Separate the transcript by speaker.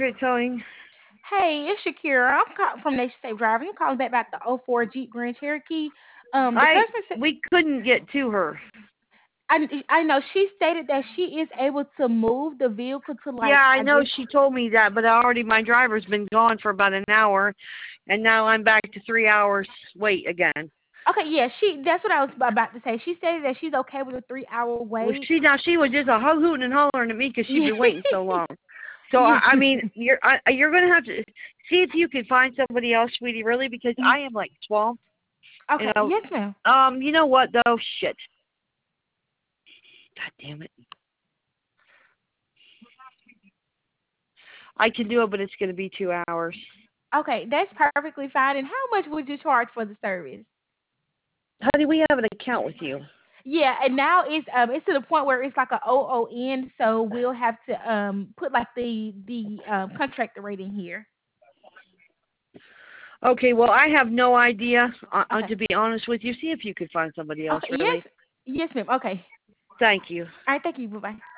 Speaker 1: Margaret Towing.
Speaker 2: Hey, it's Shakira. I'm calling from Nation State Driving. I'm calling back about the '04 Jeep Grand Cherokee. The
Speaker 1: I
Speaker 2: customer said,
Speaker 1: we couldn't get to her.
Speaker 2: I know she stated that she is able to move the vehicle to
Speaker 1: Yeah,
Speaker 2: like
Speaker 1: I
Speaker 2: I
Speaker 1: know
Speaker 2: guess.
Speaker 1: she told me that, but already my driver's been gone for about an hour, and now I'm back to 3 hours wait again.
Speaker 2: Okay, yeah, that's what I was about to say. She stated that she's okay with a 3 hour
Speaker 1: Well,
Speaker 2: wait.
Speaker 1: she was just a hooting and hollering at me because she'd
Speaker 2: Yeah,
Speaker 1: been waiting so long. So
Speaker 2: yes,
Speaker 1: I mean, you're gonna have to see if you can find somebody else, sweetie, really, because
Speaker 2: mhm.
Speaker 1: I am like swamped. You
Speaker 2: Okay,
Speaker 1: know.
Speaker 2: yes, ma'am.
Speaker 1: You know what though? Shit. God damn it. I can do it, but it's gonna be 2 hours.
Speaker 2: Okay, that's perfectly fine. And how much would you charge for the service?
Speaker 1: Honey, we have an account with you.
Speaker 2: Yeah, and now it's to the point where it's like a OON, so we'll have to put like the contractor rate in here.
Speaker 1: Okay, well, I have no idea,
Speaker 2: Okay.
Speaker 1: to be honest with you. See if you could find somebody else,
Speaker 2: Okay. Yes.
Speaker 1: really.
Speaker 2: Yes, ma'am. Okay.
Speaker 1: Thank you.
Speaker 2: All right. Thank you. Bye bye.